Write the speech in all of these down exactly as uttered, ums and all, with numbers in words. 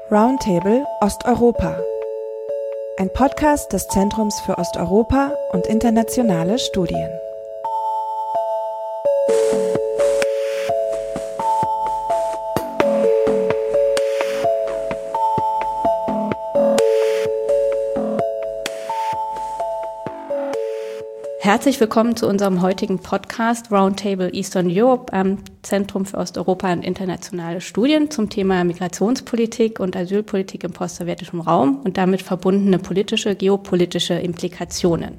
Roundtable Osteuropa. Ein Podcast des Zentrums für Osteuropa und internationale Studien. Herzlich willkommen zu unserem heutigen Podcast Roundtable Eastern Europe am Zentrum für Osteuropa und internationale Studien zum Thema Migrationspolitik und Asylpolitik im postsowjetischen Raum und damit verbundene politische, geopolitische Implikationen.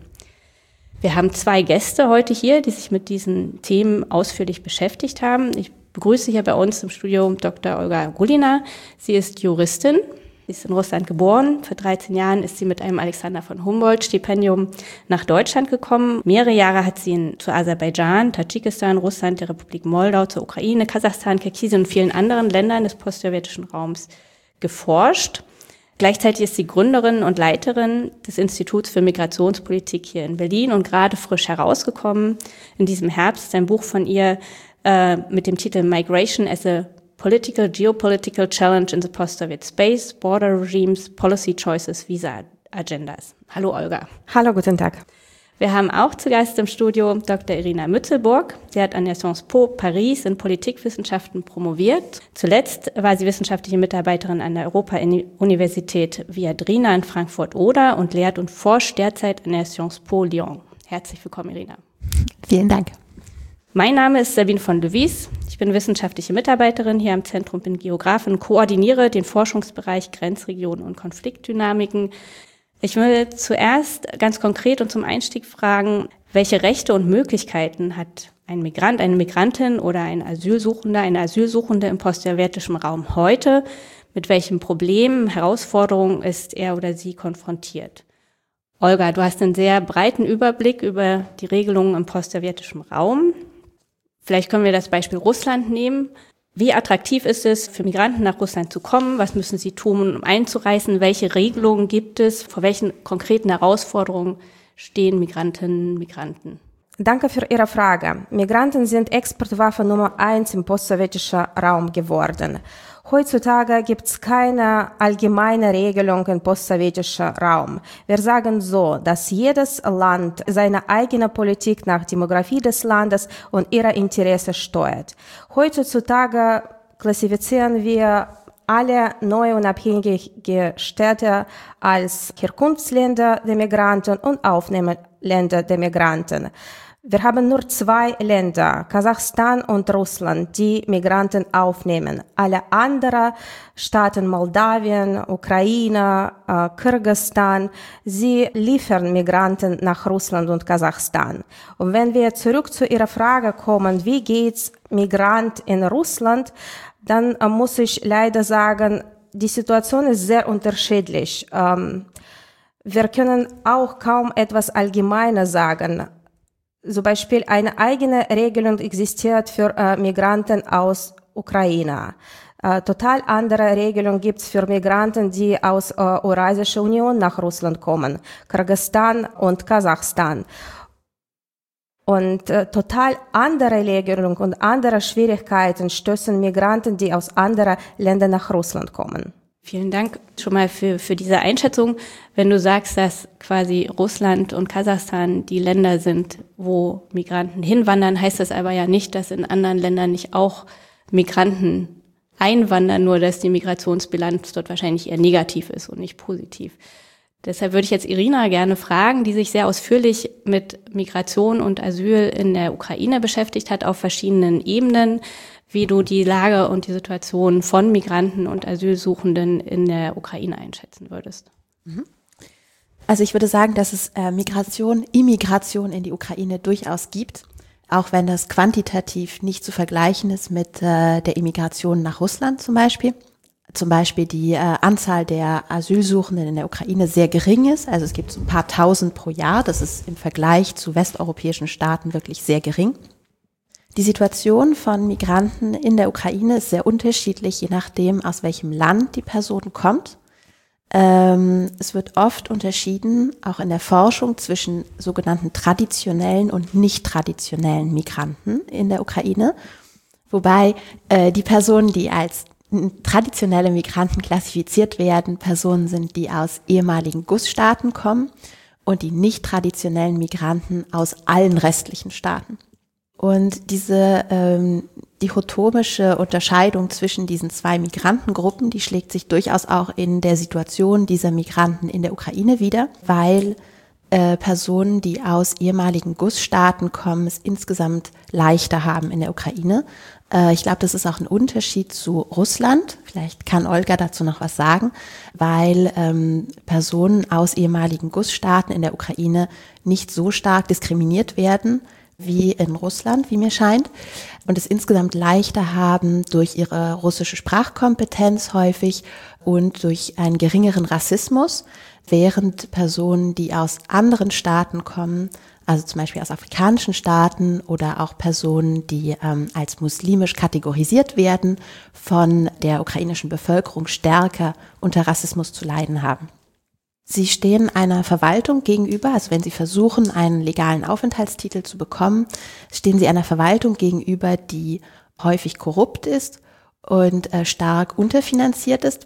Wir haben zwei Gäste heute hier, die sich mit diesen Themen ausführlich beschäftigt haben. Ich begrüße hier bei uns im Studio Doktor Olga Gulina. Sie ist Juristin. Sie ist in Russland geboren. Vor dreizehn Jahren ist sie mit einem Alexander von Humboldt-Stipendium nach Deutschland gekommen. Mehrere Jahre hat sie in, zu Aserbaidschan, Tadschikistan, Russland, der Republik Moldau, zur Ukraine, Kasachstan, Kirgisistan und vielen anderen Ländern des postsowjetischen Raums geforscht. Gleichzeitig ist sie Gründerin und Leiterin des Instituts für Migrationspolitik hier in Berlin und gerade frisch herausgekommen in diesem Herbst ist ein Buch von ihr äh, mit dem Titel Migration as a Political, Geopolitical Challenge in the Post-Soviet Space, Border Regimes, Policy Choices, Visa Agendas. Hallo Olga. Hallo, guten Tag. Wir haben auch zu Gast im Studio Doktor Irina Mützelburg. Sie hat an der Sciences Po Paris in Politikwissenschaften promoviert. Zuletzt war sie wissenschaftliche Mitarbeiterin an der Europa-Universität Viadrina in Frankfurt-Oder und lehrt und forscht derzeit an der Sciences Po Lyon. Herzlich willkommen, Irina. Vielen Dank. Mein Name ist Sabine von Levis. Ich bin wissenschaftliche Mitarbeiterin hier am Zentrum, bin Geografin und koordiniere den Forschungsbereich Grenzregionen und Konfliktdynamiken. Ich will zuerst ganz konkret und zum Einstieg fragen, welche Rechte und Möglichkeiten hat ein Migrant, eine Migrantin oder ein Asylsuchender, eine Asylsuchende im postsowjetischen Raum heute? Mit welchen Problemen, Herausforderungen ist er oder sie konfrontiert? Olga, du hast einen sehr breiten Überblick über die Regelungen im postsowjetischen Raum. Vielleicht können wir das Beispiel Russland nehmen. Wie attraktiv ist es für Migranten nach Russland zu kommen? Was müssen sie tun, um einzureisen? Welche Regelungen gibt es? Vor welchen konkreten Herausforderungen stehen Migrantinnen und Migranten? Danke für Ihre Frage. Migranten sind Exportwaffe Nummer eins im postsowjetischen Raum geworden. Heutzutage gibt es keine allgemeine Regelung im postsowjetischen Raum. Wir sagen so, dass jedes Land seine eigene Politik nach Demografie des Landes und ihre Interessen steuert. Heutzutage klassifizieren wir alle neue unabhängige Städte als Herkunftsländer der Migranten und Aufnahmeländer der Migranten. Wir haben nur zwei Länder, Kasachstan und Russland, die Migranten aufnehmen. Alle anderen Staaten, Moldawien, Ukraine, äh, Kirgisistan, sie liefern Migranten nach Russland und Kasachstan. Und wenn wir zurück zu Ihrer Frage kommen, wie geht's Migrant in Russland, dann äh, muss ich leider sagen, die Situation ist sehr unterschiedlich. Ähm, wir können auch kaum etwas Allgemeines sagen. Zum Beispiel eine eigene Regelung existiert für äh, Migranten aus Ukraine. Äh, total andere Regelung gibt's für Migranten, die aus äh, Eurasischer Union nach Russland kommen, Kirgisistan und Kasachstan. Und äh, total andere Regelung und andere Schwierigkeiten stößen Migranten, die aus anderen Ländern nach Russland kommen. Vielen Dank schon mal für, für diese Einschätzung. Wenn du sagst, dass quasi Russland und Kasachstan die Länder sind, wo Migranten hinwandern, heißt das aber ja nicht, dass in anderen Ländern nicht auch Migranten einwandern, nur dass die Migrationsbilanz dort wahrscheinlich eher negativ ist und nicht positiv. Deshalb würde ich jetzt Irina gerne fragen, die sich sehr ausführlich mit Migration und Asyl in der Ukraine beschäftigt hat, auf verschiedenen Ebenen, wie du die Lage und die Situation von Migranten und Asylsuchenden in der Ukraine einschätzen würdest. Also ich würde sagen, dass es äh, Migration, Immigration in die Ukraine durchaus gibt, auch wenn das quantitativ nicht zu vergleichen ist mit äh, der Immigration nach Russland zum Beispiel. Zum Beispiel die äh, Anzahl der Asylsuchenden in der Ukraine sehr gering ist. Also es gibt so ein paar Tausend pro Jahr. Das ist im Vergleich zu westeuropäischen Staaten wirklich sehr gering. Die Situation von Migranten in der Ukraine ist sehr unterschiedlich, je nachdem, aus welchem Land die Person kommt. Ähm, es wird oft unterschieden, auch in der Forschung, zwischen sogenannten traditionellen und nicht traditionellen Migranten in der Ukraine. Wobei äh, die Personen, die als traditionelle Migranten klassifiziert werden, Personen sind, die aus ehemaligen Gussstaaten kommen und die nicht traditionellen Migranten aus allen restlichen Staaten. Und diese ähm, dichotomische Unterscheidung zwischen diesen zwei Migrantengruppen, die schlägt sich durchaus auch in der Situation dieser Migranten in der Ukraine wider, weil äh, Personen, die aus ehemaligen Gussstaaten kommen, es insgesamt leichter haben in der Ukraine. Äh, ich glaube, das ist auch ein Unterschied zu Russland. Vielleicht kann Olga dazu noch was sagen, weil ähm, Personen aus ehemaligen Gussstaaten in der Ukraine nicht so stark diskriminiert werden wie in Russland, wie mir scheint, und es insgesamt leichter haben durch ihre russische Sprachkompetenz häufig und durch einen geringeren Rassismus, während Personen, die aus anderen Staaten kommen, also zum Beispiel aus afrikanischen Staaten oder auch Personen, die ähm, als muslimisch kategorisiert werden, von der ukrainischen Bevölkerung stärker unter Rassismus zu leiden haben. Sie stehen einer Verwaltung gegenüber, also wenn Sie versuchen, einen legalen Aufenthaltstitel zu bekommen, stehen Sie einer Verwaltung gegenüber, die häufig korrupt ist und äh, stark unterfinanziert ist.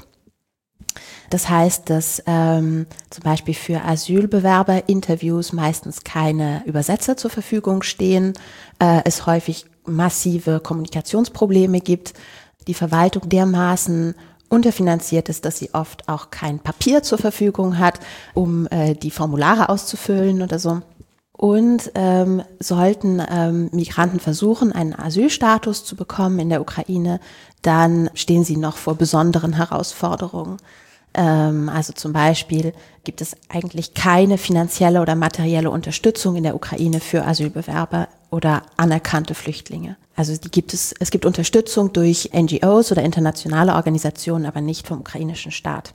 Das heißt, dass ähm, zum Beispiel für Asylbewerberinterviews meistens keine Übersetzer zur Verfügung stehen, äh, es häufig massive Kommunikationsprobleme gibt, die Verwaltung dermaßen unterfinanziert ist, dass sie oft auch kein Papier zur Verfügung hat, um äh, die Formulare auszufüllen oder so. Und ähm, sollten ähm, Migranten versuchen, einen Asylstatus zu bekommen in der Ukraine, dann stehen sie noch vor besonderen Herausforderungen. Ähm, also zum Beispiel gibt es eigentlich keine finanzielle oder materielle Unterstützung in der Ukraine für Asylbewerber oder anerkannte Flüchtlinge. Also die gibt es, es gibt Unterstützung durch N G Os oder internationale Organisationen, aber nicht vom ukrainischen Staat.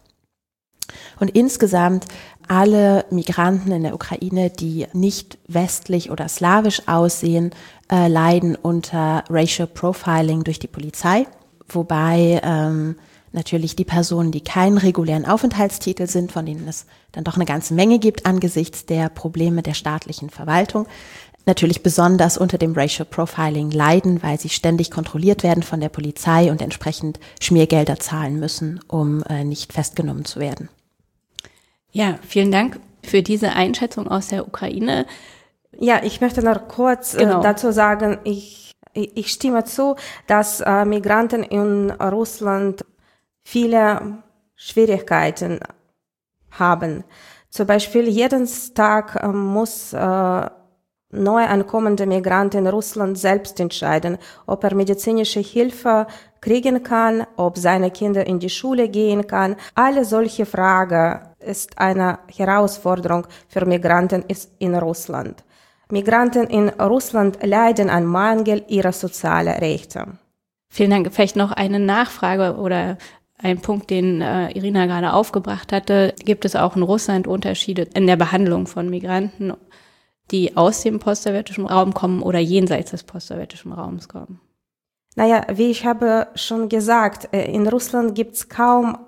Und insgesamt alle Migranten in der Ukraine, die nicht westlich oder slawisch aussehen, äh, leiden unter Racial Profiling durch die Polizei, wobei ähm, natürlich die Personen, die keinen regulären Aufenthaltstitel sind, von denen es dann doch eine ganze Menge gibt angesichts der Probleme der staatlichen Verwaltung, natürlich besonders unter dem Racial Profiling leiden, weil sie ständig kontrolliert werden von der Polizei und entsprechend Schmiergelder zahlen müssen, um äh, nicht festgenommen zu werden. Ja, vielen Dank für diese Einschätzung aus der Ukraine. Ja, ich möchte noch kurz genau. äh, dazu sagen, ich, ich stimme zu, dass äh, Migranten in Russland viele Schwierigkeiten haben. Zum Beispiel jeden Tag äh, muss äh, neu ankommende Migrant in Russland selbst entscheiden, ob er medizinische Hilfe kriegen kann, ob seine Kinder in die Schule gehen kann. Alle solche Fragen ist eine Herausforderung für Migranten in Russland. Migranten in Russland leiden an Mangel ihrer sozialen Rechte. Vielen Dank. Vielleicht noch eine Nachfrage oder ein Punkt, den äh, Irina gerade aufgebracht hatte. Gibt es auch in Russland Unterschiede in der Behandlung von Migranten, die aus dem postsowjetischen Raum kommen oder jenseits des postsowjetischen Raums kommen? Naja, wie ich habe schon gesagt, in Russland gibt es kaum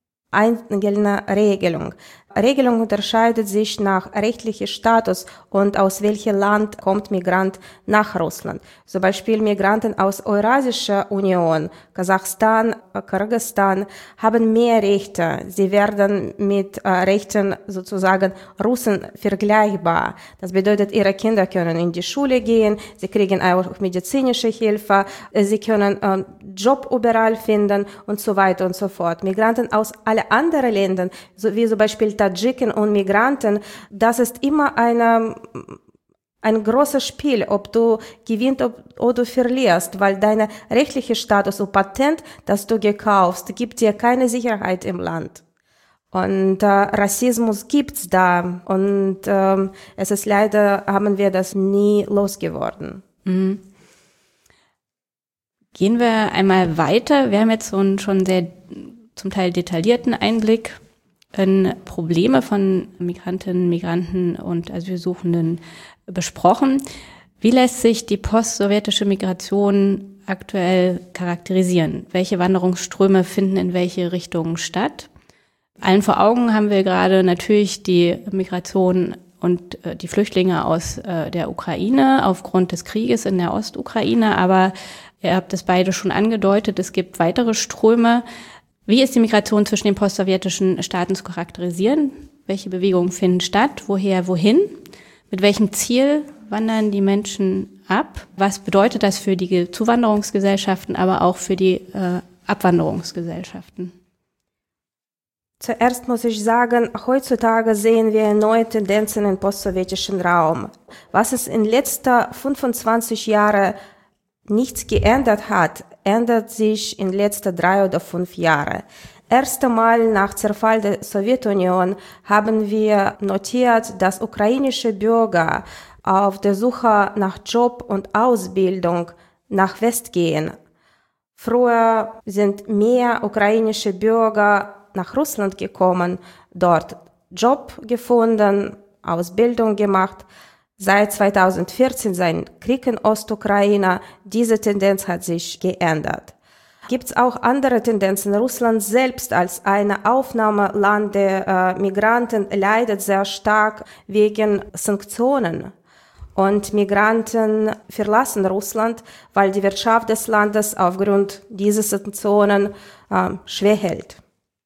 eine Regelung. Regelung unterscheidet sich nach rechtlichem Status und aus welchem Land kommt Migrant nach Russland. Zum Beispiel Migranten aus Eurasischer Union, Kasachstan, Kirgisistan haben mehr Rechte. Sie werden mit äh, Rechten sozusagen Russen vergleichbar. Das bedeutet, ihre Kinder können in die Schule gehen, sie kriegen auch medizinische Hilfe, sie können äh, Job überall finden und so weiter und so fort. Migranten aus allen anderen Ländern, so wie zum Beispiel Tadschiken und Migranten, das ist immer eine, ein großes Spiel, ob du gewinnst oder du verlierst, weil dein rechtlicher Status und Patent, das du gekauft, gibt dir keine Sicherheit im Land. Und äh, Rassismus gibt's da und ähm, es ist leider, haben wir das nie losgeworden. Mhm. Gehen wir einmal weiter. Wir haben jetzt so einen schon sehr zum Teil detaillierten Einblick in Probleme von Migrantinnen, Migranten und Asylsuchenden besprochen. Wie lässt sich die postsowjetische Migration aktuell charakterisieren? Welche Wanderungsströme finden in welche Richtungen statt? Allen vor Augen haben wir gerade natürlich die Migration und äh, die Flüchtlinge aus äh, der Ukraine aufgrund des Krieges in der Ostukraine. Aber ihr habt es beide schon angedeutet, es gibt weitere Ströme. Wie ist die Migration zwischen den postsowjetischen Staaten zu charakterisieren? Welche Bewegungen finden statt? Woher, wohin? Mit welchem Ziel wandern die Menschen ab? Was bedeutet das für die Zuwanderungsgesellschaften, aber auch für die äh, Abwanderungsgesellschaften? Zuerst muss ich sagen, heutzutage sehen wir neue Tendenzen im postsowjetischen Raum. Was es in den letzten fünfundzwanzig Jahren nicht geändert hat, ändert sich in den letzten drei oder fünf Jahren. Erst einmal nach Zerfall der Sowjetunion haben wir notiert, dass ukrainische Bürger auf der Suche nach Job und Ausbildung nach West gehen. Früher sind mehr ukrainische Bürger nach Russland gekommen, dort Job gefunden, Ausbildung gemacht. Seit zweitausendvierzehn sein Krieg in Ostukraine, diese Tendenz hat sich geändert. Gibt es auch andere Tendenzen? Russland selbst als ein Aufnahmeland der äh, Migranten leidet sehr stark wegen Sanktionen. Und Migranten verlassen Russland, weil die Wirtschaft des Landes aufgrund dieser Sanktionen äh, schwer hält.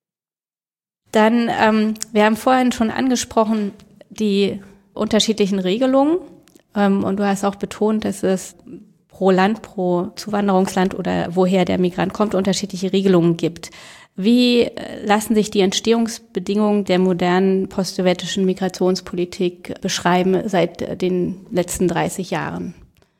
Dann, ähm, wir haben vorhin schon angesprochen, die unterschiedlichen Regelungen. Ähm, und du hast auch betont, dass es pro Land, pro Zuwanderungsland oder woher der Migrant kommt, unterschiedliche Regelungen gibt. Wie lassen sich die Entstehungsbedingungen der modernen postsowjetischen Migrationspolitik beschreiben seit den letzten dreißig Jahren?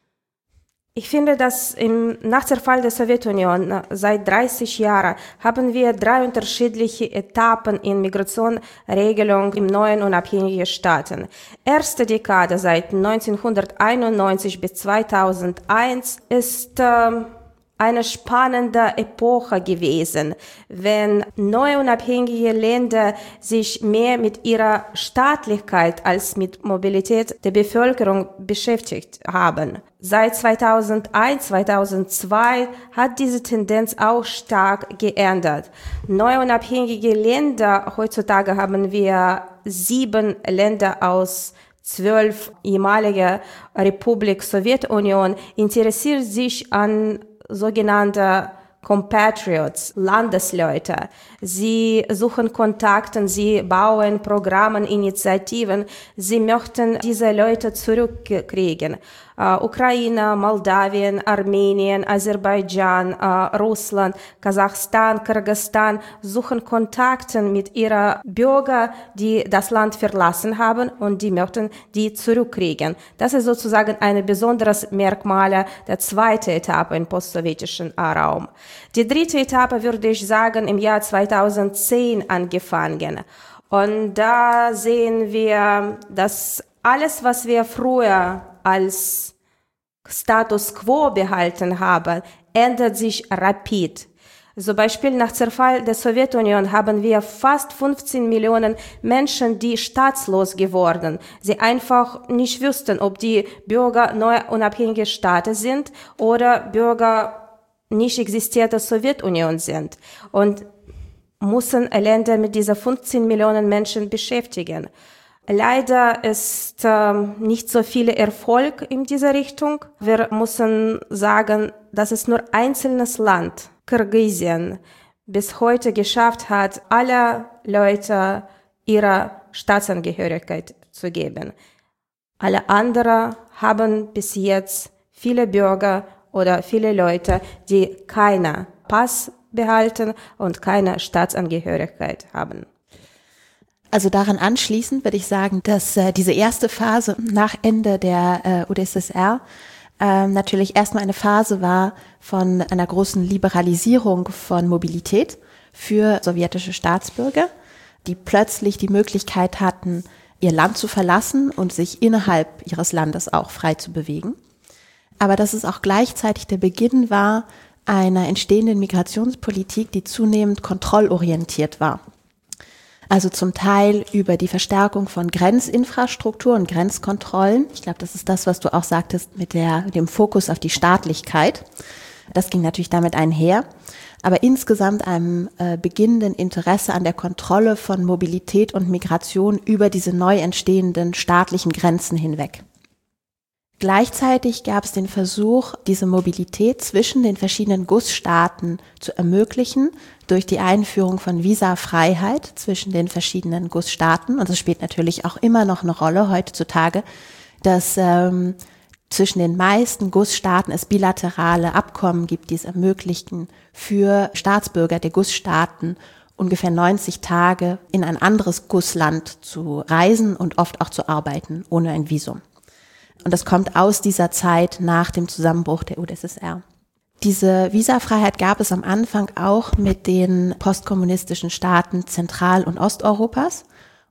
Ich finde, dass im, nach Zerfall der Sowjetunion seit dreißig Jahren haben wir drei unterschiedliche Etappen in Migrationsregelung im neuen unabhängigen Staaten. Erste Dekade seit neunzehnhunderteinundneunzig bis zweitausendeins ist äh, eine spannende Epoche gewesen, wenn neue unabhängige Länder sich mehr mit ihrer Staatlichkeit als mit Mobilität der Bevölkerung beschäftigt haben. Seit zweitausendeins, zweitausendzwei hat diese Tendenz auch stark geändert. Neue unabhängige Länder, heutzutage haben wir sieben Länder aus zwölf ehemaliger Republik Sowjetunion, interessiert sich an sogenannte Compatriots, Landesleute. Sie suchen Kontakte, sie bauen Programme, Initiativen. Sie möchten diese Leute zurückkriegen. Uh, Ukraine, Moldawien, Armenien, Aserbaidschan, uh, Russland, Kasachstan, Kirgisistan suchen Kontakte mit ihren Bürgern, die das Land verlassen haben und die möchten die zurückkriegen. Das ist sozusagen ein besonderes Merkmal der zweiten Etappe im postsowjetischen Raum. Die dritte Etappe, würde ich sagen, im Jahr zweitausendzehn angefangen. Und da sehen wir, dass alles, was wir früher als Status quo behalten haben, ändert sich rapid. Zum Beispiel nach Zerfall der Sowjetunion haben wir fast fünfzehn Millionen Menschen, die staatslos geworden. Sie einfach nicht wussten, ob die Bürger neuer unabhängiger Staaten sind oder Bürger nicht existierter Sowjetunion sind. Und müssen Länder mit dieser fünfzehn Millionen Menschen beschäftigen. Leider ist ähm, nicht so viel Erfolg in dieser Richtung. Wir müssen sagen, dass es nur ein einzelnes Land, Kirgisistan, bis heute geschafft hat, alle Leute ihre Staatsangehörigkeit zu geben. Alle anderen haben bis jetzt viele Bürger oder viele Leute, die keinen Pass behalten und keine Staatsangehörigkeit haben. Also daran anschließend würde ich sagen, dass äh, diese erste Phase nach Ende der äh, U d S S R äh, natürlich erstmal eine Phase war von einer großen Liberalisierung von Mobilität für sowjetische Staatsbürger, die plötzlich die Möglichkeit hatten, ihr Land zu verlassen und sich innerhalb ihres Landes auch frei zu bewegen. Aber dass es auch gleichzeitig der Beginn war einer entstehenden Migrationspolitik, die zunehmend kontrollorientiert war. Also zum Teil über die Verstärkung von Grenzinfrastruktur und Grenzkontrollen. Ich glaube, das ist das, was du auch sagtest mit der, dem Fokus auf die Staatlichkeit. Das ging natürlich damit einher. aber insgesamt einem äh, beginnenden Interesse an der Kontrolle von Mobilität und Migration über diese neu entstehenden staatlichen Grenzen hinweg. Gleichzeitig gab es den Versuch, diese Mobilität zwischen den verschiedenen G U S-Staaten zu ermöglichen durch die Einführung von Visafreiheit zwischen den verschiedenen G U S-Staaten. Und das spielt natürlich auch immer noch eine Rolle heutzutage, dass ähm, zwischen den meisten G U S-Staaten es bilaterale Abkommen gibt, die es ermöglichen, für Staatsbürger der G U S-Staaten ungefähr neunzig Tage in ein anderes G U S-Land zu reisen und oft auch zu arbeiten, ohne ein Visum. Und das kommt aus dieser Zeit nach dem Zusammenbruch der U d S S R. Diese Visafreiheit gab es am Anfang auch mit den postkommunistischen Staaten Zentral- und Osteuropas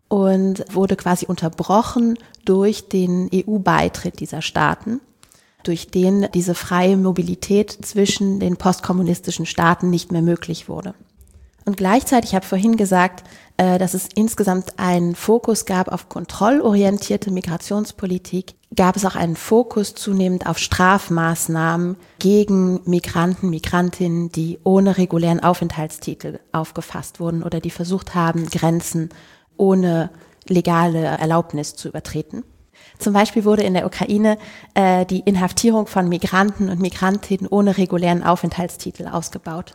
und wurde quasi unterbrochen durch den E U-Beitritt dieser Staaten, durch den diese freie Mobilität zwischen den postkommunistischen Staaten nicht mehr möglich wurde. Und gleichzeitig, ich habe vorhin gesagt, äh, dass es insgesamt einen Fokus gab auf kontrollorientierte Migrationspolitik, gab es auch einen Fokus zunehmend auf Strafmaßnahmen gegen Migranten, Migrantinnen, die ohne regulären Aufenthaltstitel aufgefasst wurden oder die versucht haben, Grenzen ohne legale Erlaubnis zu übertreten. Zum Beispiel wurde in der Ukraine äh, die Inhaftierung von Migranten und Migrantinnen ohne regulären Aufenthaltstitel ausgebaut.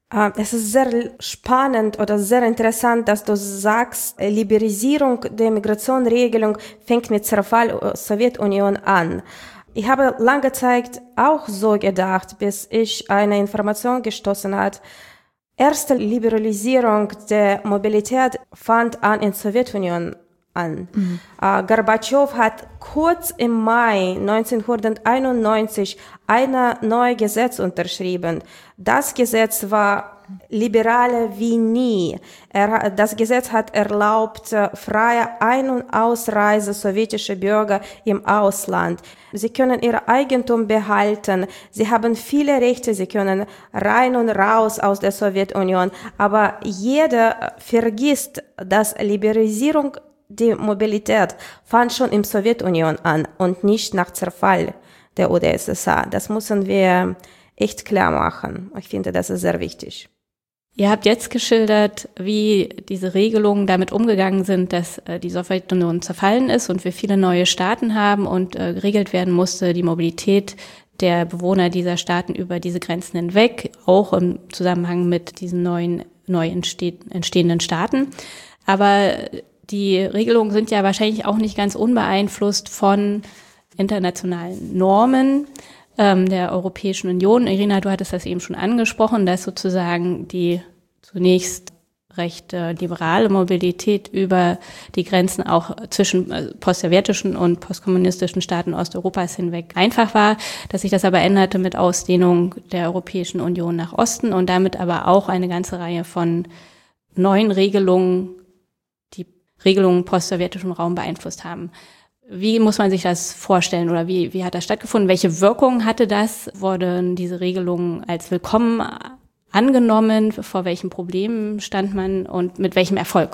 Es ist sehr spannend oder sehr interessant, dass du sagst, Liberalisierung der Migrationsregelung fängt mit Zerfall der Sowjetunion an. Ich habe lange Zeit auch so gedacht, bis ich eine Information gestoßen hat. Erste Liberalisierung der Mobilität fand an in der Sowjetunion an. Mhm. Uh, Gorbatschow hat kurz im Mai neunzehnhunderteinundneunzig ein neues Gesetz unterschrieben. Das Gesetz war liberaler wie nie. Er, das Gesetz hat erlaubt freie Ein- und Ausreise sowjetischer Bürger im Ausland. Sie können ihr Eigentum behalten. Sie haben viele Rechte. Sie können rein und raus aus der Sowjetunion. Aber jeder vergisst, dass Liberalisierung die Mobilität fand schon in der Sowjetunion an und nicht nach Zerfall der U d S S R. Das müssen wir echt klar machen. Ich finde, das ist sehr wichtig. Ihr habt jetzt geschildert, wie diese Regelungen damit umgegangen sind, dass äh, die Sowjetunion zerfallen ist und wir viele neue Staaten haben und äh, geregelt werden musste, die Mobilität der Bewohner dieser Staaten über diese Grenzen hinweg, auch im Zusammenhang mit diesen neuen, neu entstehenden Staaten. Aber die Regelungen sind ja wahrscheinlich auch nicht ganz unbeeinflusst von internationalen Normen ähm, der Europäischen Union. Irina, du hattest das eben schon angesprochen, dass sozusagen die zunächst recht äh, liberale Mobilität über die Grenzen auch zwischen äh, postsowjetischen und postkommunistischen Staaten Osteuropas hinweg einfach war, dass sich das aber änderte mit Ausdehnung der Europäischen Union nach Osten und damit aber auch eine ganze Reihe von neuen Regelungen, Regelungen im postsowjetischen Raum beeinflusst haben. Wie muss man sich das vorstellen oder wie, wie hat das stattgefunden? Welche Wirkung hatte das? Wurden diese Regelungen als willkommen angenommen? Vor welchen Problemen stand man und mit welchem Erfolg?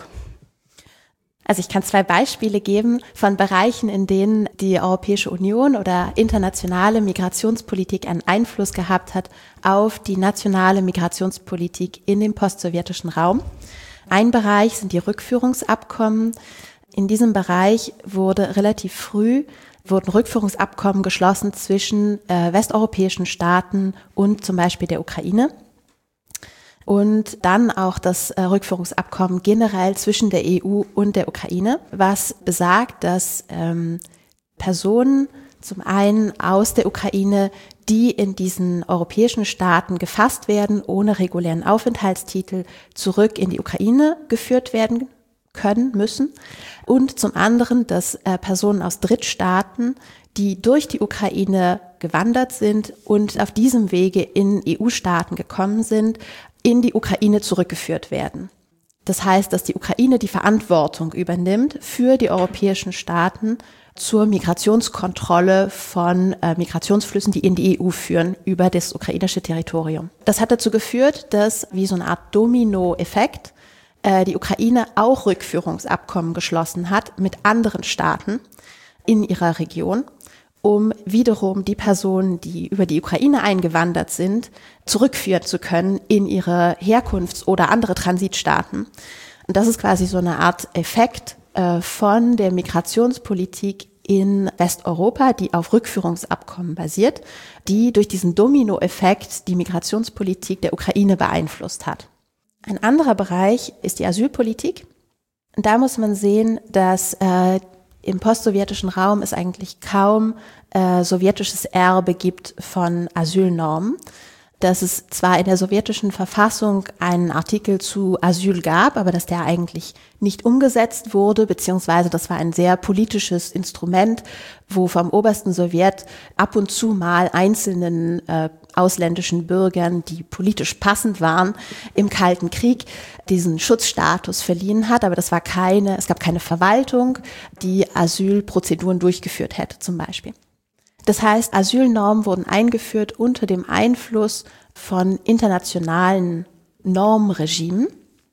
Also ich kann zwei Beispiele geben von Bereichen, in denen die Europäische Union oder internationale Migrationspolitik einen Einfluss gehabt hat auf die nationale Migrationspolitik in dem postsowjetischen Raum. Ein Bereich sind die Rückführungsabkommen. In diesem Bereich wurde relativ früh wurden Rückführungsabkommen geschlossen zwischen äh, westeuropäischen Staaten und zum Beispiel der Ukraine. Und dann auch das äh, Rückführungsabkommen generell zwischen der E U und der Ukraine, was besagt, dass ähm, Personen zum einen aus der Ukraine, die in diesen europäischen Staaten gefasst werden, ohne regulären Aufenthaltstitel, zurück in die Ukraine geführt werden können, müssen. Und zum anderen, dass äh, Personen aus Drittstaaten, die durch die Ukraine gewandert sind und auf diesem Wege in E U-Staaten gekommen sind, in die Ukraine zurückgeführt werden. Das heißt, dass die Ukraine die Verantwortung übernimmt für die europäischen Staaten zur Migrationskontrolle von äh, Migrationsflüssen, die in die E U führen, über das ukrainische Territorium. Das hat dazu geführt, dass wie so eine Art Domino-Effekt äh, die Ukraine auch Rückführungsabkommen geschlossen hat mit anderen Staaten in ihrer Region. um wiederum die Personen, die über die Ukraine eingewandert sind, zurückführen zu können in ihre Herkunfts- oder andere Transitstaaten. Und das ist quasi so eine Art Effekt äh, von der Migrationspolitik in Westeuropa, die auf Rückführungsabkommen basiert, die durch diesen Dominoeffekt die Migrationspolitik der Ukraine beeinflusst hat. Ein anderer Bereich ist die Asylpolitik. Und da muss man sehen, dass äh, im postsowjetischen Raum es eigentlich kaum äh, sowjetisches Erbe gibt von Asylnormen. Dass es zwar in der sowjetischen Verfassung einen Artikel zu Asyl gab, aber dass der eigentlich nicht umgesetzt wurde, beziehungsweise das war ein sehr politisches Instrument, wo vom obersten Sowjet ab und zu mal einzelnen äh, ausländischen Bürgern, die politisch passend waren, im Kalten Krieg diesen Schutzstatus verliehen hat. Aber das war keine, es gab keine Verwaltung, die Asylprozeduren durchgeführt hätte zum Beispiel. Das heißt, Asylnormen wurden eingeführt unter dem Einfluss von internationalen Normregimen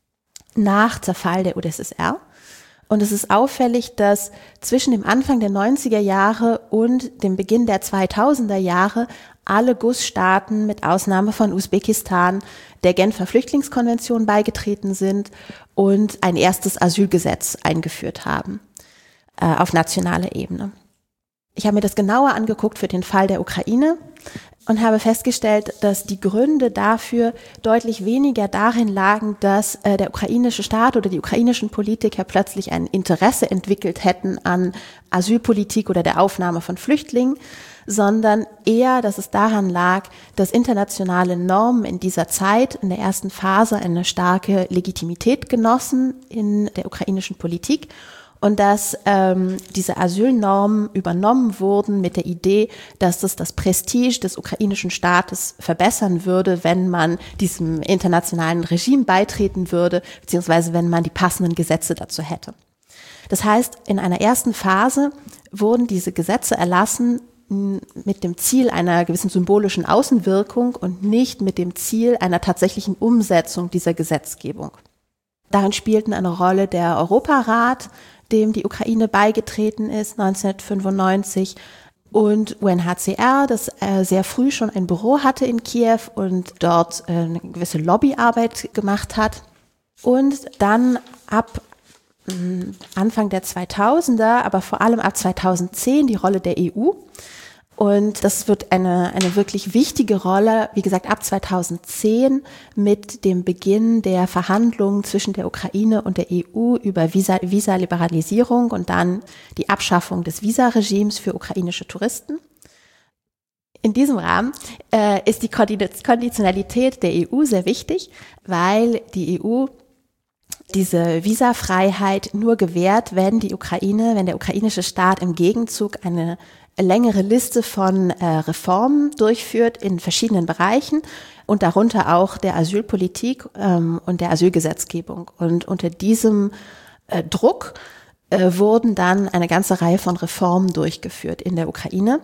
nach Zerfall der U d S S R. Und es ist auffällig, dass zwischen dem Anfang der neunziger Jahre und dem Beginn der zweitausender Jahre alle G U S-Staaten mit Ausnahme von Usbekistan der Genfer Flüchtlingskonvention beigetreten sind und ein erstes Asylgesetz eingeführt haben äh, auf nationaler Ebene. Ich habe mir das genauer angeguckt für den Fall der Ukraine und habe festgestellt, dass die Gründe dafür deutlich weniger darin lagen, dass äh, der ukrainische Staat oder die ukrainischen Politiker plötzlich ein Interesse entwickelt hätten an Asylpolitik oder der Aufnahme von Flüchtlingen, sondern eher, dass es daran lag, dass internationale Normen in dieser Zeit, in der ersten Phase, eine starke Legitimität genossen in der ukrainischen Politik. Und dass ähm, diese Asylnormen übernommen wurden mit der Idee, dass das das Prestige des ukrainischen Staates verbessern würde, wenn man diesem internationalen Regime beitreten würde, beziehungsweise wenn man die passenden Gesetze dazu hätte. Das heißt, in einer ersten Phase wurden diese Gesetze erlassen mit dem Ziel einer gewissen symbolischen Außenwirkung und nicht mit dem Ziel einer tatsächlichen Umsetzung dieser Gesetzgebung. Darin spielten eine Rolle der Europarat, dem die Ukraine beigetreten ist, neunzehnhundertfünfundneunzig, und U N H C R, das äh, sehr früh schon ein Büro hatte in Kiew und dort äh, eine gewisse Lobbyarbeit gemacht hat. Und dann ab äh, Anfang der zweitausender, aber vor allem ab zweitausendzehn die Rolle der E U. Und das wird eine, eine wirklich wichtige Rolle, wie gesagt, ab zweitausendzehn mit dem Beginn der Verhandlungen zwischen der Ukraine und der E U über Visa, Visa-Liberalisierung und dann die Abschaffung des Visaregimes für ukrainische Touristen. In diesem Rahmen äh, ist die Konditionalität der E U sehr wichtig, weil die E U diese Visafreiheit nur gewährt, wenn die Ukraine, wenn der ukrainische Staat im Gegenzug eine längere Liste von äh, Reformen durchführt in verschiedenen Bereichen und darunter auch der Asylpolitik ähm, und der Asylgesetzgebung. Und unter diesem äh, Druck äh, wurden dann eine ganze Reihe von Reformen durchgeführt in der Ukraine.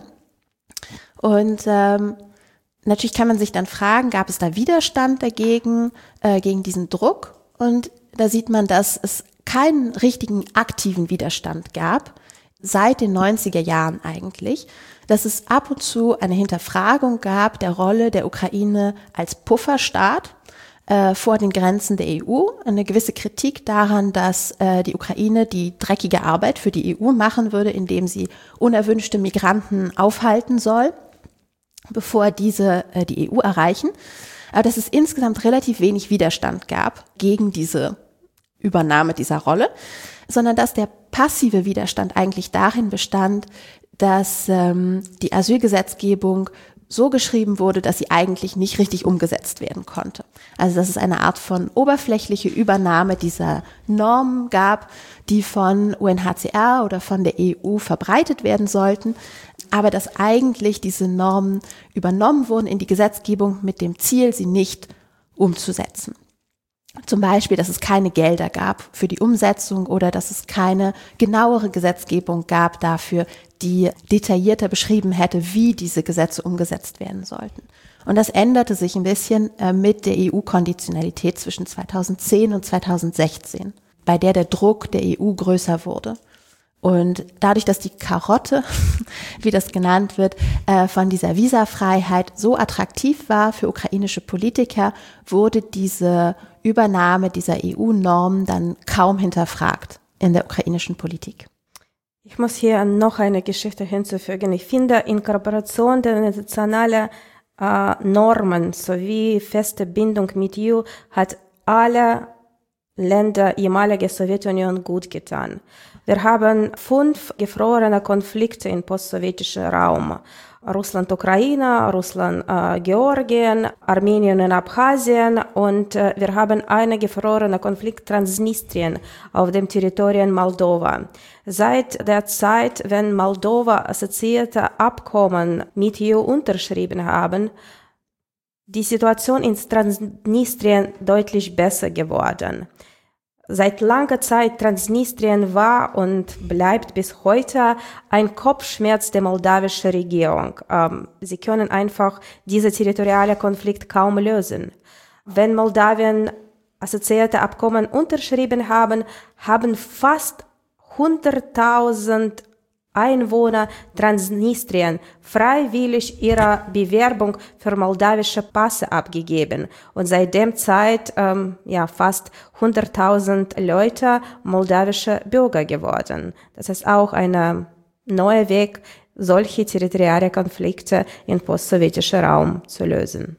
Und ähm, natürlich kann man sich dann fragen, gab es da Widerstand dagegen, äh, gegen diesen Druck? Und da sieht man, dass es keinen richtigen aktiven Widerstand gab, seit den neunziger Jahren eigentlich, dass es ab und zu eine Hinterfragung gab der Rolle der Ukraine als Pufferstaat äh, vor den Grenzen der E U, eine gewisse Kritik daran, dass äh, die Ukraine die dreckige Arbeit für die E U machen würde, indem sie unerwünschte Migranten aufhalten soll, bevor diese äh, die E U erreichen, aber dass es insgesamt relativ wenig Widerstand gab gegen diese Übernahme dieser Rolle, sondern dass der passive Widerstand eigentlich darin bestand, dass ähm, die Asylgesetzgebung so geschrieben wurde, dass sie eigentlich nicht richtig umgesetzt werden konnte. Also dass es eine Art von oberflächliche Übernahme dieser Normen gab, die von U N H C R oder von der E U verbreitet werden sollten, aber dass eigentlich diese Normen übernommen wurden in die Gesetzgebung mit dem Ziel, sie nicht umzusetzen. Zum Beispiel, dass es keine Gelder gab für die Umsetzung oder dass es keine genauere Gesetzgebung gab dafür, die detaillierter beschrieben hätte, wie diese Gesetze umgesetzt werden sollten. Und das änderte sich ein bisschen äh, mit der E U-Konditionalität zwischen zweitausendzehn und zweitausendsechzehn, bei der der Druck der E U größer wurde. Und dadurch, dass die Karotte, wie das genannt wird, von dieser Visafreiheit so attraktiv war für ukrainische Politiker, wurde diese Übernahme dieser E U-Norm dann kaum hinterfragt in der ukrainischen Politik. Ich muss hier noch eine Geschichte hinzufügen. Ich finde, Inkorporation der nationalen äh, Normen sowie feste Bindung mit E U hat alle Länder ehemaliger Sowjetunion gut getan. Wir haben fünf gefrorene Konflikte im postsowjetischen Raum. Russland-Ukraine, Russland-Georgien, Armenien und Abchasien und äh, wir haben einen gefrorenen Konflikt Transnistrien auf dem Territorium Moldova. Seit der Zeit, wenn Moldova assoziierte Abkommen mit E U unterschrieben haben, die Situation in Transnistrien deutlich besser geworden. Seit langer Zeit Transnistrien war und bleibt bis heute ein Kopfschmerz der moldawischen Regierung. Ähm, sie können einfach diesen territorialen Konflikt kaum lösen. Wenn Moldawien assoziierte Abkommen unterschrieben haben, haben fast hunderttausend Einwohner Transnistrien freiwillig ihre Bewerbung für moldawische Pässe abgegeben und seit dem Zeit ähm, ja fast hunderttausend Leute moldawische Bürger geworden. Das ist auch ein neuer Weg, solche territoriale Konflikte im postsowjetischen Raum zu lösen.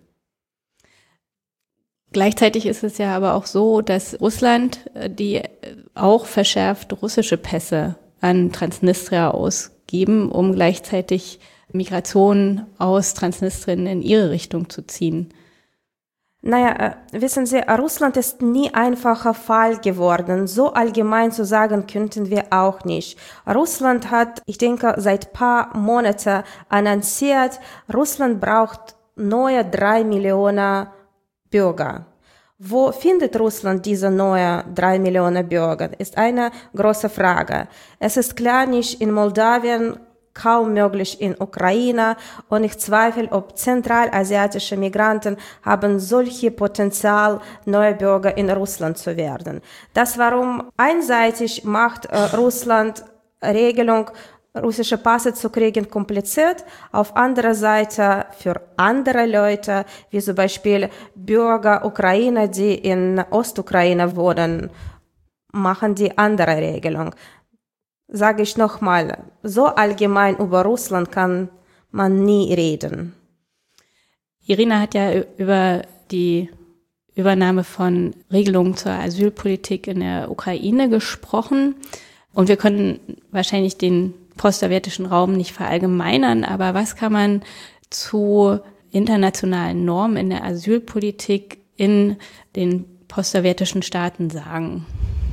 Gleichzeitig ist es ja aber auch so, dass Russland die auch verschärft russische Pässe an Transnistria ausgeben, um gleichzeitig Migration aus Transnistrien in ihre Richtung zu ziehen. Naja, äh, wissen Sie, Russland ist nie einfacher Fall geworden. So allgemein zu sagen, könnten wir auch nicht. Russland hat, ich denke, seit paar Monaten annonciert, Russland braucht neue drei Millionen Bürger. Wo findet Russland diese neue drei Millionen Bürger? Ist eine große Frage. Es ist klar nicht in Moldawien, kaum möglich in Ukraine und ich zweifle, ob zentralasiatische Migranten haben solche Potenzial, neue Bürger in Russland zu werden. Das warum einseitig macht äh, Russland Regelung, russische Pässe zu kriegen, kompliziert. Auf anderer Seite für andere Leute, wie zum Beispiel Bürger Ukraine, die in Ostukraine wohnen, machen die andere Regelung. Sage ich nochmal, so allgemein über Russland kann man nie reden. Irina hat ja über die Übernahme von Regelungen zur Asylpolitik in der Ukraine gesprochen. Und wir können wahrscheinlich den postsowjetischen Raum nicht verallgemeinern, aber was kann man zu internationalen Normen in der Asylpolitik in den postsowjetischen Staaten sagen?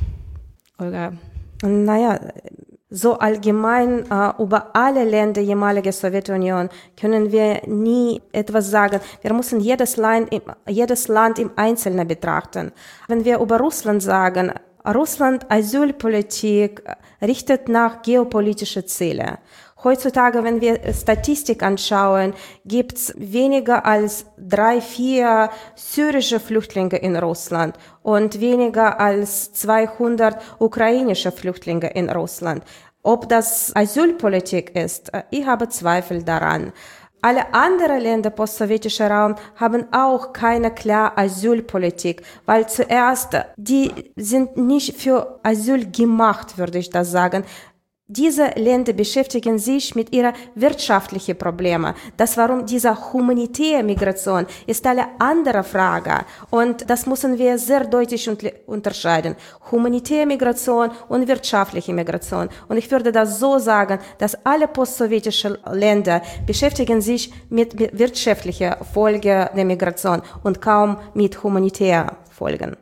Olga? Naja, so allgemein äh, über alle Länder ehemaliger Sowjetunion können wir nie etwas sagen. Wir müssen jedes Land, im, jedes Land im Einzelnen betrachten. Wenn wir über Russland sagen, Russland Asylpolitik richtet nach geopolitischen Zielen. Heutzutage, wenn wir Statistik anschauen, gibt es weniger als drei, vier syrische Flüchtlinge in Russland und weniger als zweihundert ukrainische Flüchtlinge in Russland. Ob das Asylpolitik ist, ich habe Zweifel daran. Alle anderen Länder postsowjetischer Raum haben auch keine klare Asylpolitik, weil zuerst, die sind nicht für Asyl gemacht, würde ich das sagen. Diese Länder beschäftigen sich mit ihren wirtschaftlichen Problemen. Das warum diese humanitäre Migration ist eine andere Frage. Und das müssen wir sehr deutlich unterscheiden. Humanitäre Migration und wirtschaftliche Migration. Und ich würde das so sagen, dass alle postsowjetischen Länder beschäftigen sich mit wirtschaftlichen Folgen der Migration und kaum mit humanitären Folgen.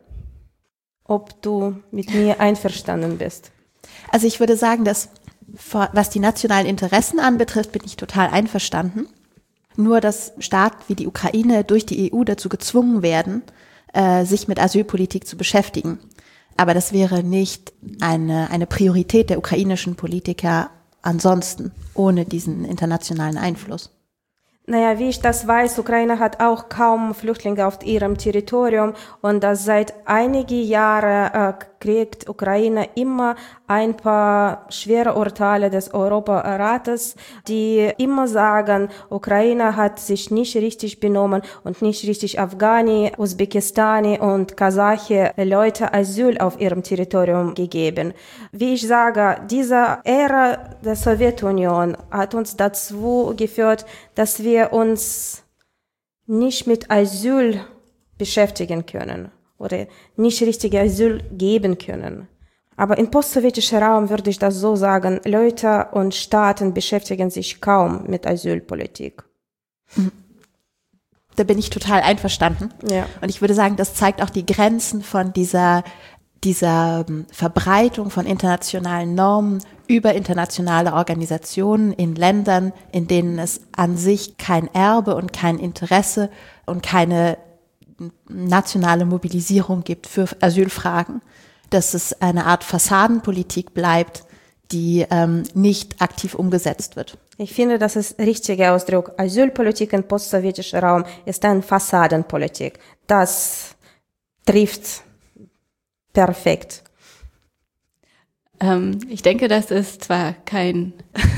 Ob du mit mir einverstanden bist? Also ich würde sagen, dass was die nationalen Interessen anbetrifft, bin ich total einverstanden. Nur, dass Staaten wie die Ukraine durch die E U dazu gezwungen werden, äh, sich mit Asylpolitik zu beschäftigen. Aber das wäre nicht eine, eine Priorität der ukrainischen Politiker ansonsten, ohne diesen internationalen Einfluss. Naja, wie ich das weiß, Ukraine hat auch kaum Flüchtlinge auf ihrem Territorium und das seit einigen Jahren äh, kriegt Ukraine immer ein paar schwere Urteile des Europarates, die immer sagen, Ukraine hat sich nicht richtig benommen und nicht richtig Afghani, Usbekistani und Kasache Leute Asyl auf ihrem Territorium gegeben. Wie ich sage, diese Ära der Sowjetunion hat uns dazu geführt, dass wir uns nicht mit Asyl beschäftigen können oder nicht richtige Asyl geben können. Aber im postsowjetischen Raum würde ich das so sagen, Leute und Staaten beschäftigen sich kaum mit Asylpolitik. Da bin ich total einverstanden. Ja. Und ich würde sagen, das zeigt auch die Grenzen von dieser, dieser Verbreitung von internationalen Normen über internationale Organisationen in Ländern, in denen es an sich kein Erbe und kein Interesse und keine nationale Mobilisierung gibt für Asylfragen, dass es eine Art Fassadenpolitik bleibt, die ähm, nicht aktiv umgesetzt wird. Ich finde, das ist der richtige Ausdruck. Asylpolitik im postsowjetischen Raum ist eine Fassadenpolitik. Das trifft perfekt. Ähm, ich denke, das ist zwar kein,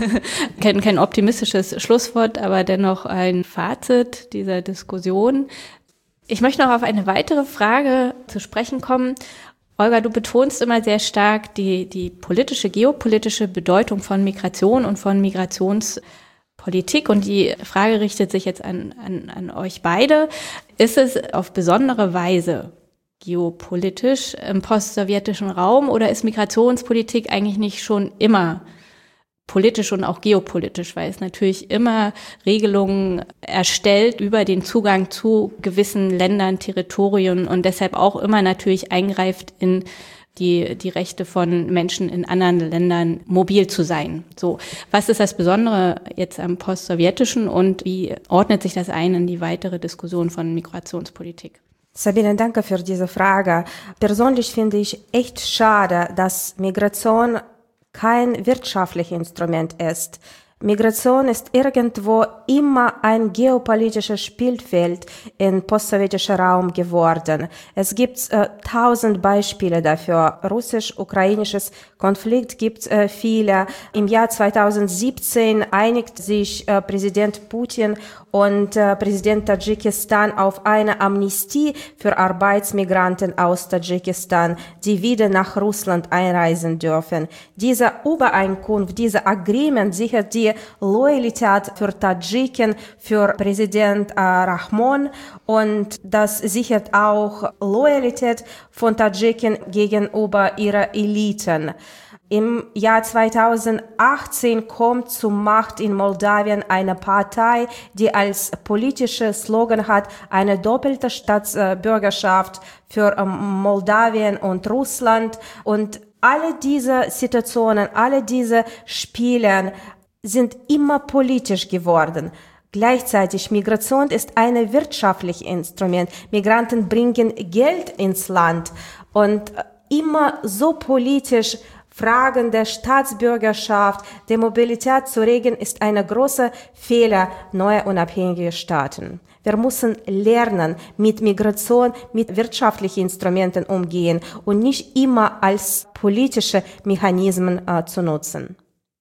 kein, kein optimistisches Schlusswort, aber dennoch ein Fazit dieser Diskussion. Ich möchte noch auf eine weitere Frage zu sprechen kommen. Olga, du betonst immer sehr stark die, die politische, geopolitische Bedeutung von Migration und von Migrationspolitik. Und die Frage richtet sich jetzt an, an, an euch beide. Ist es auf besondere Weise geopolitisch im postsowjetischen Raum oder ist Migrationspolitik eigentlich nicht schon immer politisch und auch geopolitisch, weil es natürlich immer Regelungen erstellt über den Zugang zu gewissen Ländern, Territorien und deshalb auch immer natürlich eingreift in die, die Rechte von Menschen in anderen Ländern, mobil zu sein. So, was ist das Besondere jetzt am postsowjetischen und wie ordnet sich das ein in die weitere Diskussion von Migrationspolitik? Sabine, danke für diese Frage. Persönlich finde ich echt schade, dass Migration kein wirtschaftliches Instrument ist. Migration ist irgendwo immer ein geopolitisches Spielfeld im postsowjetischen Raum geworden. Es gibt äh, tausend Beispiele dafür. Russisch-ukrainisches Konflikt gibt äh, viele. Im Jahr zweitausendsiebzehn einigt sich äh, Präsident Putin und äh, Präsident Tadschikistan auf eine Amnestie für Arbeitsmigranten aus Tadschikistan, die wieder nach Russland einreisen dürfen. Diese Übereinkunft, diese Agreement sichert die Loyalität für Tadschiken, für Präsident äh, Rahmon und das sichert auch Loyalität von Tadschiken gegenüber ihrer Eliten. Im Jahr zweitausendachtzehn kommt zur Macht in Moldawien eine Partei, die als politische Slogan hat, eine doppelte Staatsbürgerschaft für ähm, Moldawien und Russland. Und alle diese Situationen, alle diese Spiele sind immer politisch geworden. Gleichzeitig Migration ist ein wirtschaftliches Instrument. Migranten bringen Geld ins Land und immer so politisch Fragen der Staatsbürgerschaft, der Mobilität zu regeln, ist ein großer Fehler neuer unabhängiger Staaten. Wir müssen lernen, mit Migration, mit wirtschaftlichen Instrumenten umgehen und nicht immer als politische Mechanismen äh, zu nutzen.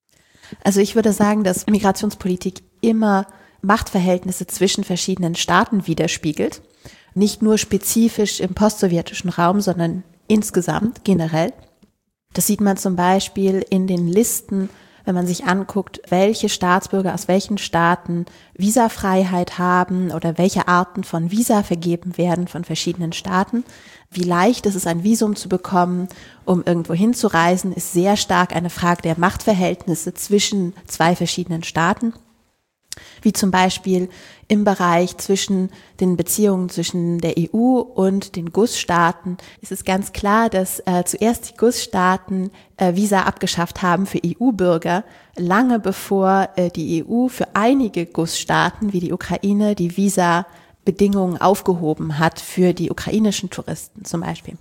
Also ich würde sagen, dass Migrationspolitik immer Machtverhältnisse zwischen verschiedenen Staaten widerspiegelt. Nicht nur spezifisch im postsowjetischen Raum, sondern insgesamt, generell. Das sieht man zum Beispiel in den Listen, wenn man sich anguckt, welche Staatsbürger aus welchen Staaten Visafreiheit haben oder welche Arten von Visa vergeben werden von verschiedenen Staaten. Wie leicht ist es, ein Visum zu bekommen, um irgendwo hinzureisen, ist sehr stark eine Frage der Machtverhältnisse zwischen zwei verschiedenen Staaten. Wie zum Beispiel im Bereich zwischen den Beziehungen zwischen der E U und den G U S-Staaten ist es ganz klar, dass äh, zuerst die G U S-Staaten äh, Visa abgeschafft haben für E U-Bürger, lange bevor äh, die E U für einige G U S-Staaten wie die Ukraine die Visa-Bedingungen aufgehoben hat für die ukrainischen Touristen zum Beispiel.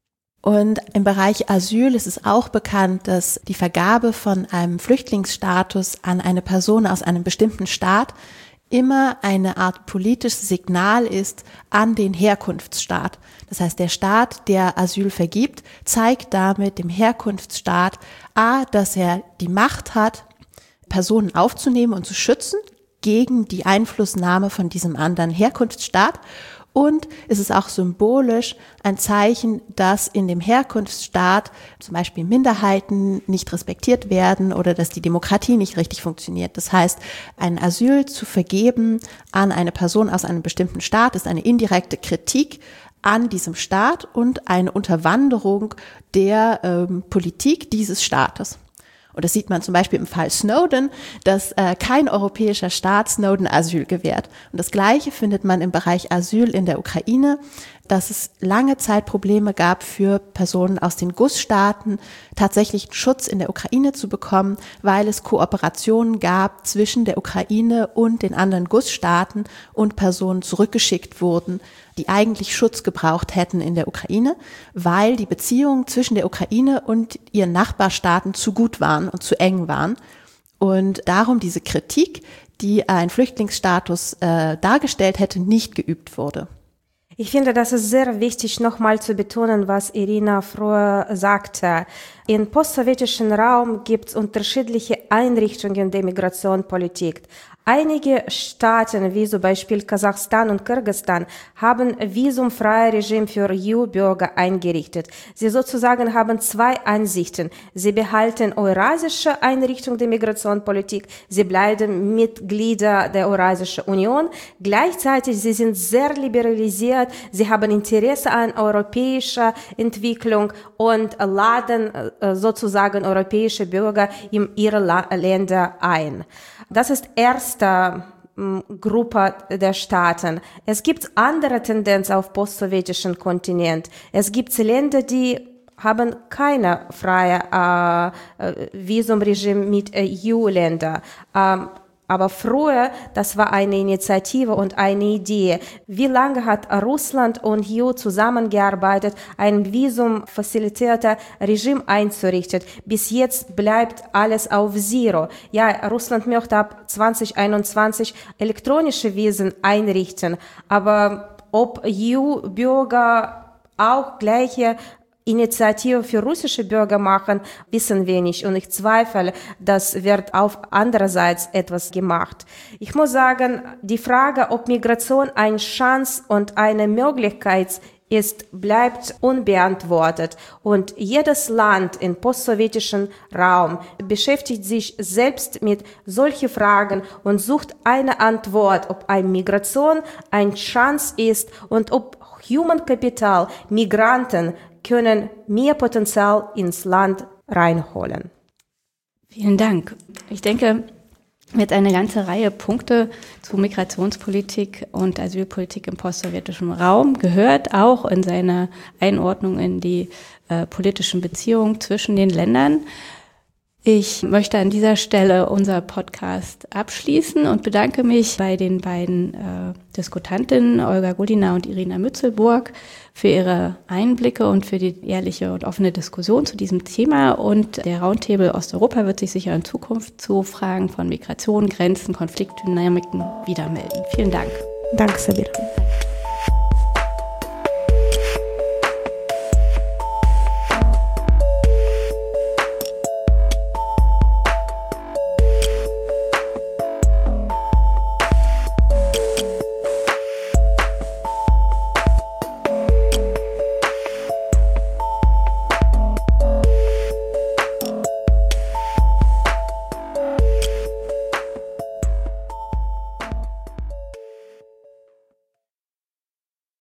Und im Bereich Asyl ist es auch bekannt, dass die Vergabe von einem Flüchtlingsstatus an eine Person aus einem bestimmten Staat immer eine Art politisches Signal ist an den Herkunftsstaat. Das heißt, der Staat, der Asyl vergibt, zeigt damit dem Herkunftsstaat a, dass er die Macht hat, Personen aufzunehmen und zu schützen gegen die Einflussnahme von diesem anderen Herkunftsstaat. Und es ist auch symbolisch ein Zeichen, dass in dem Herkunftsstaat zum Beispiel Minderheiten nicht respektiert werden oder dass die Demokratie nicht richtig funktioniert. Das heißt, ein Asyl zu vergeben an eine Person aus einem bestimmten Staat ist eine indirekte Kritik an diesem Staat und eine Unterwanderung der ähm, Politik dieses Staates. Und das sieht man zum Beispiel im Fall Snowden, dass äh, kein europäischer Staat Snowden Asyl gewährt. Und das Gleiche findet man im Bereich Asyl in der Ukraine, dass es lange Zeit Probleme gab für Personen aus den G U S-Staaten, tatsächlich Schutz in der Ukraine zu bekommen, weil es Kooperationen gab zwischen der Ukraine und den anderen G U S-Staaten und Personen zurückgeschickt wurden, die eigentlich Schutz gebraucht hätten in der Ukraine, weil die Beziehungen zwischen der Ukraine und ihren Nachbarstaaten zu gut waren und zu eng waren. Und darum diese Kritik, die ein Flüchtlingsstatus äh, dargestellt hätte, nicht geübt wurde. Ich finde, das ist sehr wichtig, nochmal zu betonen, was Irina früher sagte. Im postsowjetischen Raum gibt es unterschiedliche Einrichtungen der Migrationspolitik. Einige Staaten, wie zum Beispiel Kasachstan und Kirgisistan, haben visumfreie Regime für E U-Bürger eingerichtet. Sie sozusagen haben zwei Ansichten. Sie behalten eurasische Einrichtung der Migrationspolitik, sie bleiben Mitglieder der Eurasischen Union. Gleichzeitig sie sind sehr liberalisiert, sie haben Interesse an europäischer Entwicklung und laden sozusagen europäische Bürger in ihre Länder ein. Das ist erste Gruppe der Staaten. Es gibt andere Tendenzen auf postsowjetischen Kontinent. Es gibt Länder, die haben keine freie äh, Visumregime mit äh, E U-Ländern. Ähm, Aber früher, das war eine Initiative und eine Idee. Wie lange hat Russland und E U zusammengearbeitet, ein visumfacilitiertes Regime einzurichten? Bis jetzt bleibt alles auf Zero. Ja, Russland möchte ab zwanzig einundzwanzig elektronische Visen einrichten. Aber ob E U-Bürger auch gleiche Initiative für russische Bürger machen, wissen wir nicht. Und ich zweifle, das wird auf andererseits etwas gemacht. Ich muss sagen, die Frage, ob Migration eine Chance und eine Möglichkeit ist, bleibt unbeantwortet. Und jedes Land im postsowjetischen Raum beschäftigt sich selbst mit solchen Fragen und sucht eine Antwort, ob eine Migration eine Chance ist und ob Human Capital, Migranten, können mehr Potenzial ins Land reinholen. Vielen Dank. Ich denke, mit einer ganzen Reihe Punkte zu Migrationspolitik und Asylpolitik im postsowjetischen Raum gehört, auch in seiner Einordnung in die äh, politischen Beziehungen zwischen den Ländern. Ich möchte an dieser Stelle unser Podcast abschließen und bedanke mich bei den beiden äh, Diskutantinnen, Olga Gudina und Irina Mützelburg, für ihre Einblicke und für die ehrliche und offene Diskussion zu diesem Thema. Und der Roundtable Osteuropa wird sich sicher in Zukunft zu Fragen von Migration, Grenzen, Konfliktdynamiken wieder melden. Vielen Dank. Danke, Sabine.